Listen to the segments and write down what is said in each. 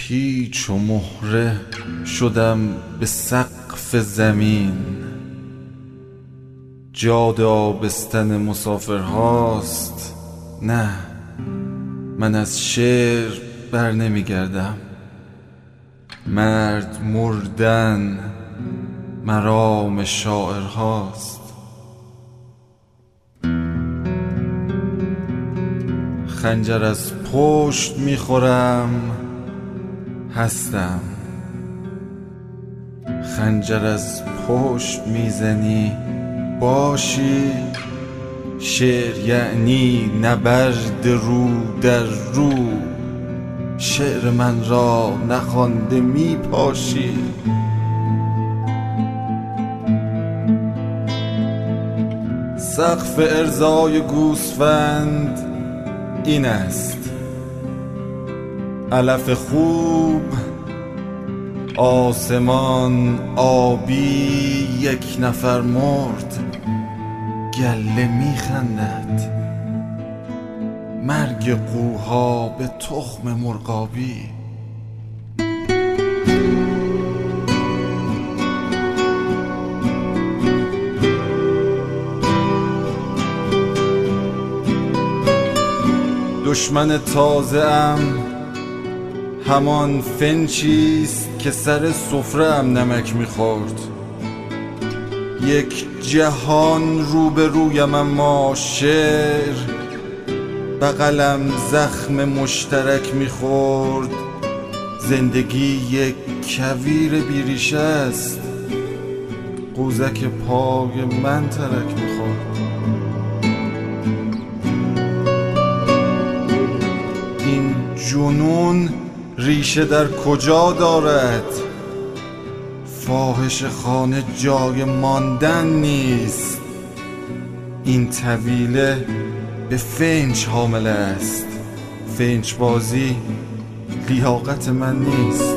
پیچ و مهره شدم به سقف زمین، جاد آبستن مسافرهاست. نه، من از شعر بر نمی گردم. مرد مردن مرام شاعرهاست. خنجر از پشت میخورم هستم، خنجر از پشت میزنی باشی. شعر یعنی نبرد رو در رو، شعر من را نخوانده میپاشی. سقف ارزای گوسفند این است، علف خوب آسمان آبی، یک نفر مرد گله میخندد. مرگ قوها به تخم مرغابی. دشمن تازه ام همان فنچیست که سر سفره ام نمک میخورد. یک جهان روبرویم اما شعر بغلم زخم مشترک میخورد. زندگی یک کویر بیریشه است، قوزک پای من ترک میخورد. این جنون ریشه در کجا دارد؟ فاحش خانه جای ماندن نیست. این طویله به فنج حامل است. فنج بازی لیاقت من نیست.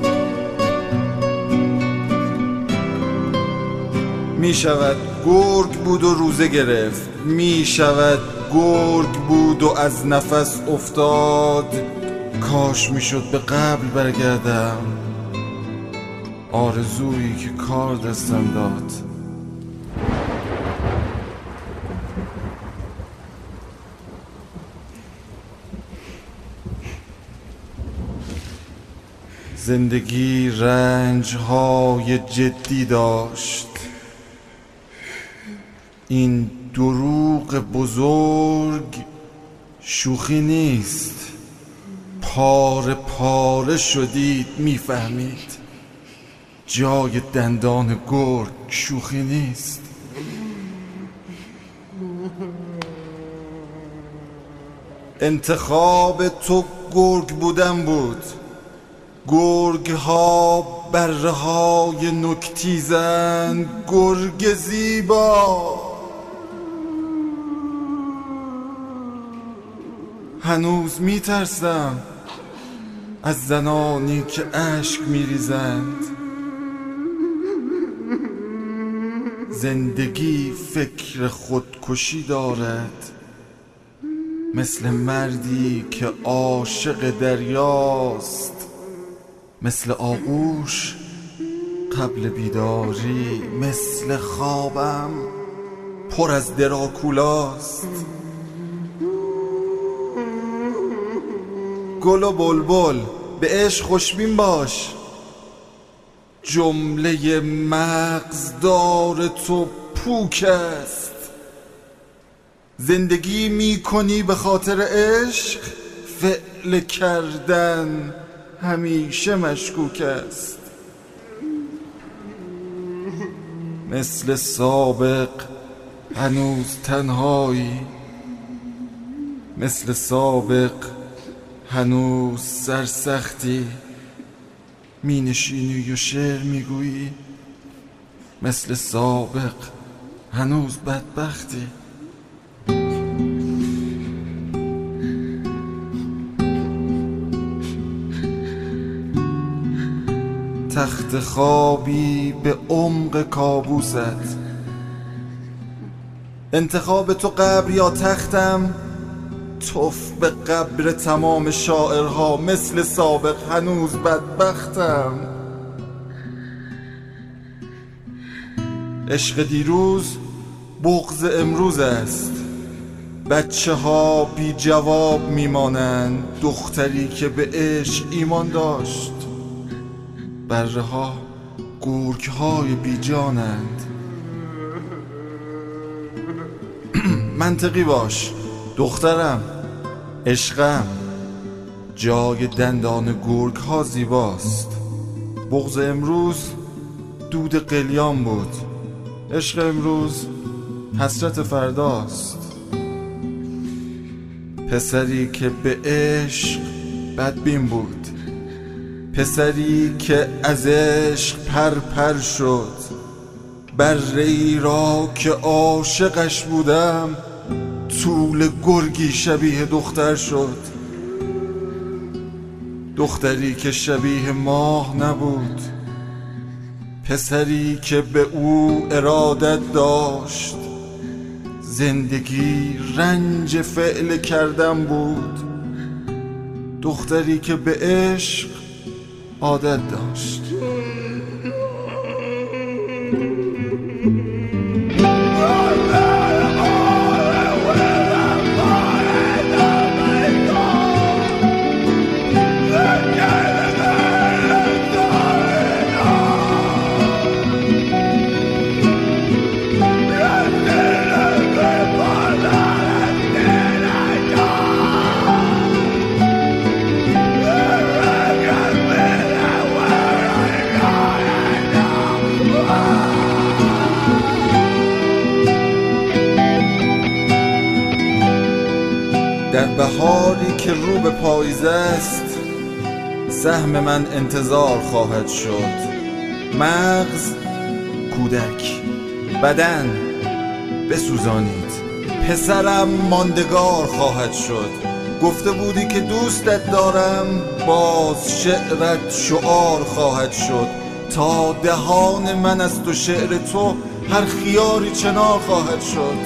می شود گرگ بود و روزه گرفت، می شود گرگ بود و از نفس افتاد. کاش می شد به قبل برگردم، آرزویی که کار دستم داد. زندگی رنج‌های جدی داشت. این دروغ بزرگ شوخی نیست. پاره پاره شدید میفهمید، جای دندان گرگ شوخی نیست. انتخاب تو گرگ بودن بود. گرگ ها بره های نکتیزن، گرگ زیبا. هنوز میترسم از زنانی که اشک میریزند. زندگی فکر خودکشی دارد، مثل مردی که عاشق دریاست. مثل آغوش قبل بیداری، مثل خوابم پر از دراکولاست. گل و بلبل به عشق خوشبین باش. جمله مغزدار تو پوک است. زندگی می کنی به خاطر عشق، فعل کردن همیشه مشکوک است. مثل سابق هنوز تنهایی، مثل سابق هنوز سرسختی. می نشینی و شعر می گویی، مثل سابق هنوز بدبختی. تخت خوابی به عمق کابوست. انتخاب تو قبر یا تختم، توف به قبر تمام شاعرها، مثل سابق هنوز بدبختم. عشق دیروز بغض امروز است، بچه ها بی جواب میمانند. دختری که به عشق ایمان داشت، بره ها گرگ های بی جانند. منطقی باش دخترم، عشقم، جای دندان گرگ ها زیباست. بغض امروز دود قلیان بود، عشق امروز حسرت فرداست. پسری که به عشق بدبین بود، پسری که از عشق پر شد. بره‌ای را که عاشقش بودم، طول گرگی شبیه دختر شد. دختری که شبیه ماه نبود، پسری که به او ارادت داشت. زندگی رنج فعل کردن بود، دختری که به عشق عادت داشت. در بهاری که رو به پاییز است، سهم من انتظار خواهد شد. مغز کودک، بدن بسوزانید، پسرم ماندگار خواهد شد. گفته بودی که دوستت دارم، باز شعرت شعار خواهد شد. تا دهان من از تو شعر تو هر خیاری چنار خواهد شد.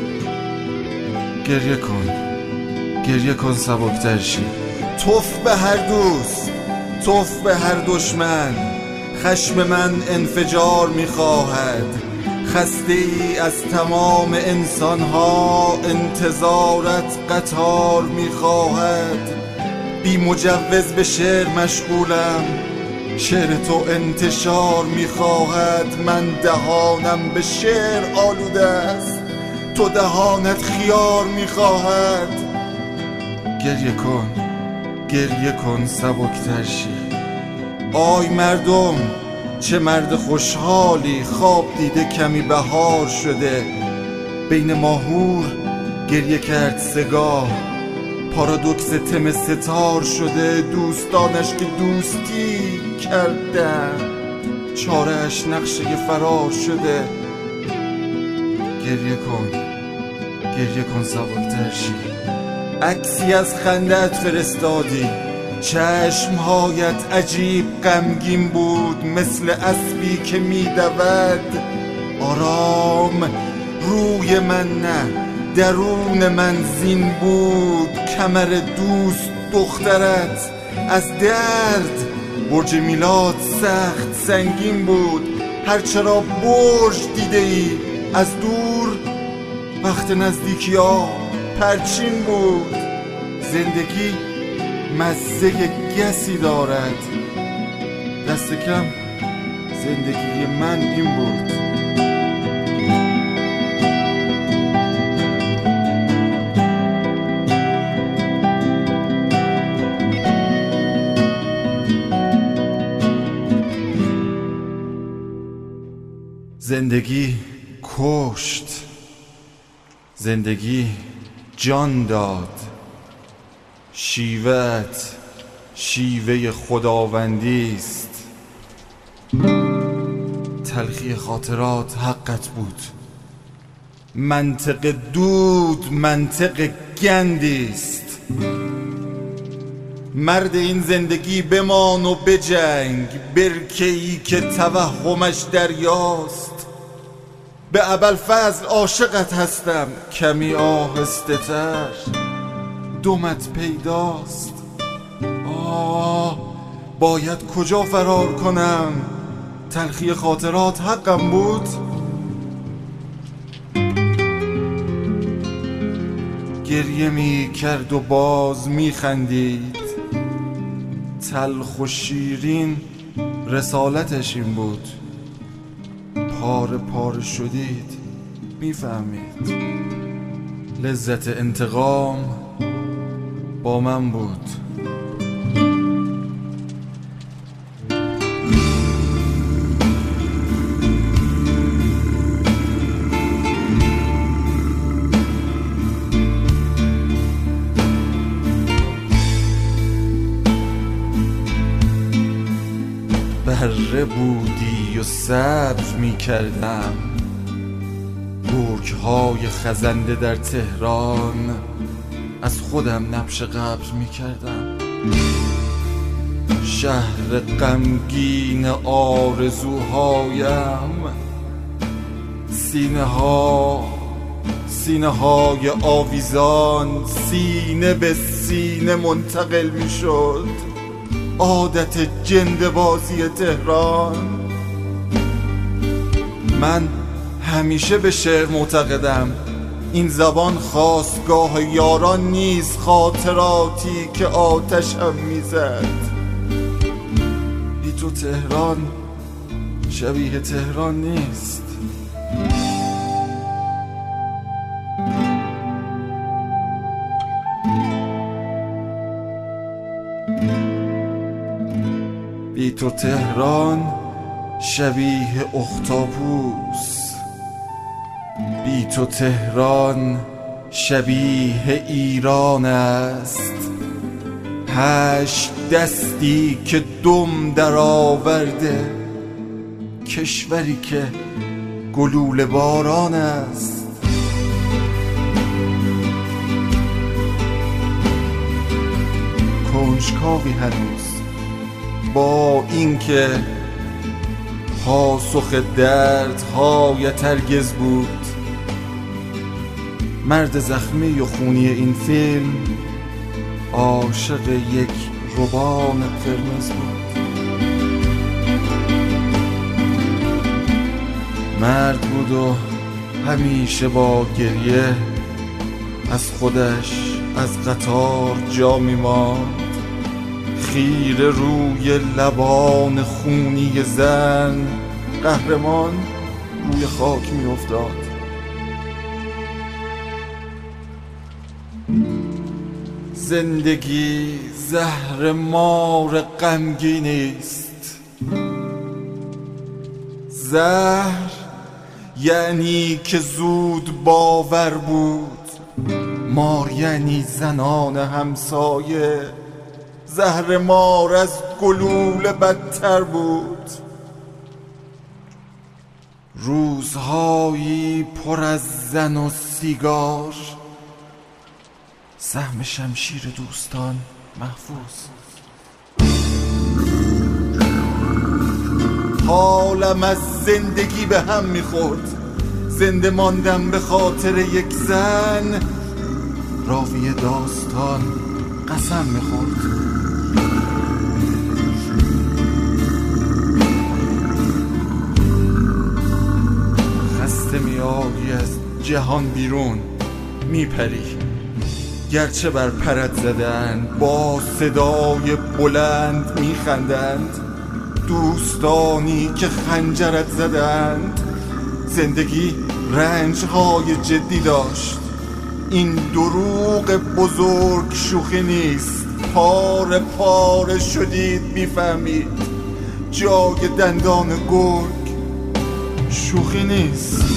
گریه کن، گریه کن سبکتر شی. توف به هر دوست، توف به هر دشمن. خشم من انفجار میخواهد. خسته ای از تمام انسانها، انتظارت قطار میخواهد. بی مجوز به شعر مشغولم، شعر تو انتشار میخواهد. من دهانم به شعر آلوده است، تو دهانت خیار میخواهد. گریه کن، گریه کن سبکتر شی. آی مردم، چه مرد خوشحالی، خواب دیده کمی بهار شده. بین ماهور گریه کرد سگاه، پارادوکس تم ستار شده. دوستانش که دوستی کردن، چاره‌اش نقشه فرار شده. گریه کن، گریه کن سبکتر شی. عکسی از خندت فرستادی، چشمهایت عجیب غمگین بود، مثل اسبی که میدود. آرام روی من نه، درون من زین بود. کمر دوست دخترت از درد، برج میلاد سخت سنگین بود. هرچرا برج دیده ای از دور، وقت نزدیکی ها پرچین بود. زندگی مزه گسی دارد، دست کم زندگی من این بود. زندگی کشت، زندگی جان داد. شیوه‌ات شیوه خداوندی است. تلخی خاطرات حقت بود. منطق دود منطق گندی است. مرد این زندگی بمان و بجنگ، برکه‌ای که توهمش دریاست. به ابوالفضل عاشقت هستم، کمی آهسته تر. دمت پیداست. باید کجا فرار کنم؟ تلخی خاطرات حقم بود. گریه می کرد و باز می خندید، تلخ و شیرین رسالتش این بود. پاره پاره شدید میفهمید، لذت انتقام با من بود. بره بودی و صبر می کردم، گرگ‌های خزنده در تهران، از خودم نبش قبر می کردم. شهر غمگین آرزوهایم، سینه های آویزان سینه به سینه منتقل می شد. عادت جنده بازی تهران. من همیشه به شعر معتقدم، این زبان خاستگاه یاران نیست، خاطراتی که آتشم میزد. بی تو تهران شبیه تهران نیست. بی تو تهران شبیه اختاپوس، بی تو تهران شبیه ایران است. 8 دستی که دم در آورده، کشوری که گلوله باران است. کنجکاوی هنوز با اینکه پاسخ دردهایت هرگز بود. مرد زخمی و خونی این فیلم عاشق یک روبان قرمز بود. مرد بود و همیشه با گریه از خودش از قطار جا می‌ماند. خیره روی لبان خونی زن، قهرمان روی خاک می افتاد. زندگی زهر مار غمگینی است. زهر یعنی که زود باور بود، مار یعنی زنان همسایه. زهر مار از گلوله بدتر بود. روزهایی پر از زن و سیگار، سهم شمشیر دوستان محفوظ. حالم از زندگی به هم میخورد. زنده ماندم به خاطر یک زن، راوی داستان قسم میخورد. خسته میآیی از جهان بیرون، میپری گرچه بر پرت زدند، با صدای بلند میخندند. دوستانی که خنجرت زدند. زندگی رنجهای جدی داشت. این دروغ بزرگ شوخی نیست. پاره پاره شدید میفهمید، جای دندان گرگ شوخی نیست.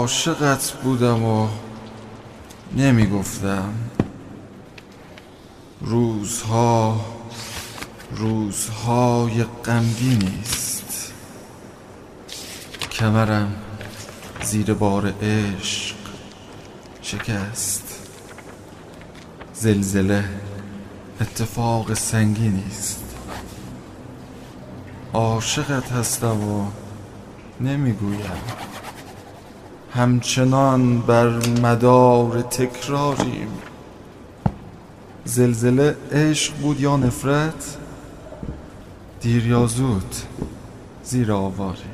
عاشقت بودم و نمیگفتم. روزهای غمگینیست، کمرم زیر بار عشق شکست. زلزله اتفاق سنگینیست، عاشقت هستم و نمیگویم. همچنان بر مدار تکراریم. زلزله عشق بود یا نفرت؟ دیر یا زود زیر آواریم.